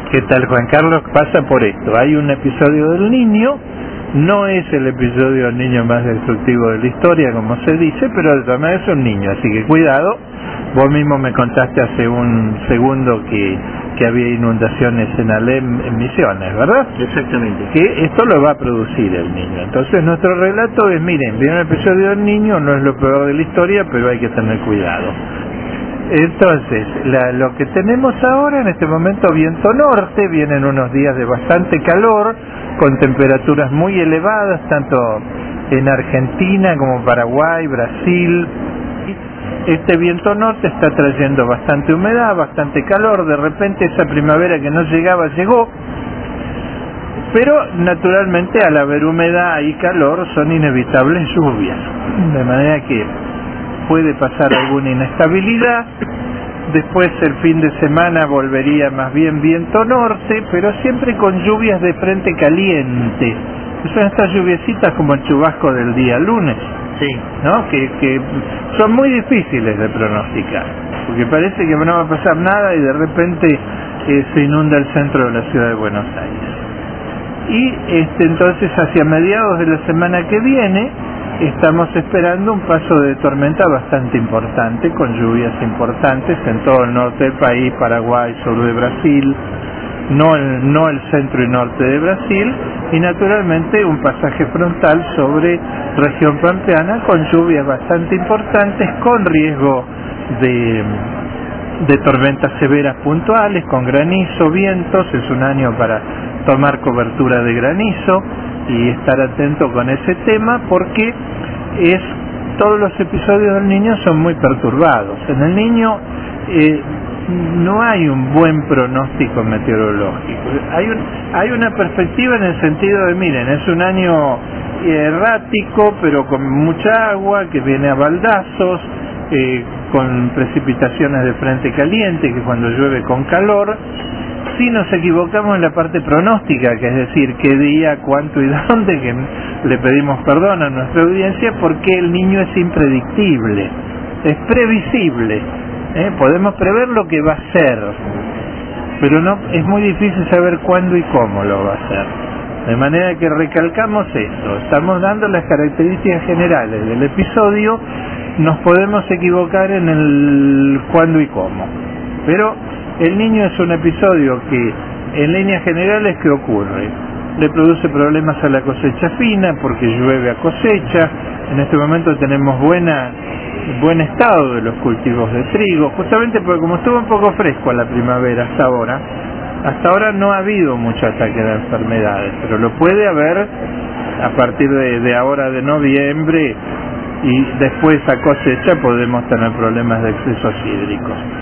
¿Qué tal, Juan Carlos? Pasa por esto. Hay un episodio del niño, no es el episodio del niño más destructivo de la historia, como se dice, pero de todas maneras es un niño, así que cuidado. Vos mismo me contaste hace un segundo que había inundaciones en Alem, en Misiones, ¿verdad? Exactamente. Que esto lo va a producir el niño. Entonces nuestro relato es, miren, viene un episodio del niño, no es lo peor de la historia, pero hay que tener cuidado. Entonces, lo que tenemos ahora en este momento, viento norte, vienen unos días de bastante calor, con temperaturas muy elevadas, tanto en Argentina como Paraguay, Brasil. Este viento norte está trayendo bastante humedad, bastante calor, de repente esa primavera que no llegaba, llegó, pero naturalmente al haber humedad y calor son inevitables lluvias, de manera que puede pasar alguna inestabilidad. Después el fin de semana volvería más bien viento norte, pero siempre con lluvias de frente caliente. Son estas lluviecitas como el chubasco del día lunes, Sí. ¿no? Que son muy difíciles de pronosticar, porque parece que no va a pasar nada y de repente se inunda el centro de la ciudad de Buenos Aires. Y entonces hacia mediados de la semana que viene estamos esperando un paso de tormenta bastante importante, con lluvias importantes en todo el norte del país, Paraguay, sur de Brasil, no el centro y norte de Brasil, y naturalmente un pasaje frontal sobre región pampeana con lluvias bastante importantes, con riesgo de tormentas severas puntuales, con granizo, vientos. Es un año para tomar cobertura de granizo y estar atento con ese tema, porque todos los episodios del niño son muy perturbados. En el niño no hay un buen pronóstico meteorológico. Hay una perspectiva en el sentido de, miren, es un año errático, pero con mucha agua que viene a baldazos, con precipitaciones de frente caliente, que cuando llueve con calor. Si nos equivocamos en la parte pronóstica, que es decir, qué día, cuánto y dónde, que le pedimos perdón a nuestra audiencia, porque el niño es impredictible, es previsible, podemos prever lo que va a ser, pero no, es muy difícil saber cuándo y cómo lo va a hacer. De manera que recalcamos esto, estamos dando las características generales del episodio, nos podemos equivocar en el cuándo y cómo, pero el niño es un episodio que, en líneas generales, ¿qué ocurre? Le produce problemas a la cosecha fina, porque llueve a cosecha. En este momento tenemos buen estado de los cultivos de trigo, justamente porque como estuvo un poco fresco la primavera hasta ahora no ha habido mucho ataque de enfermedades, pero lo puede haber a partir de ahora de noviembre, y después a cosecha podemos tener problemas de excesos hídricos.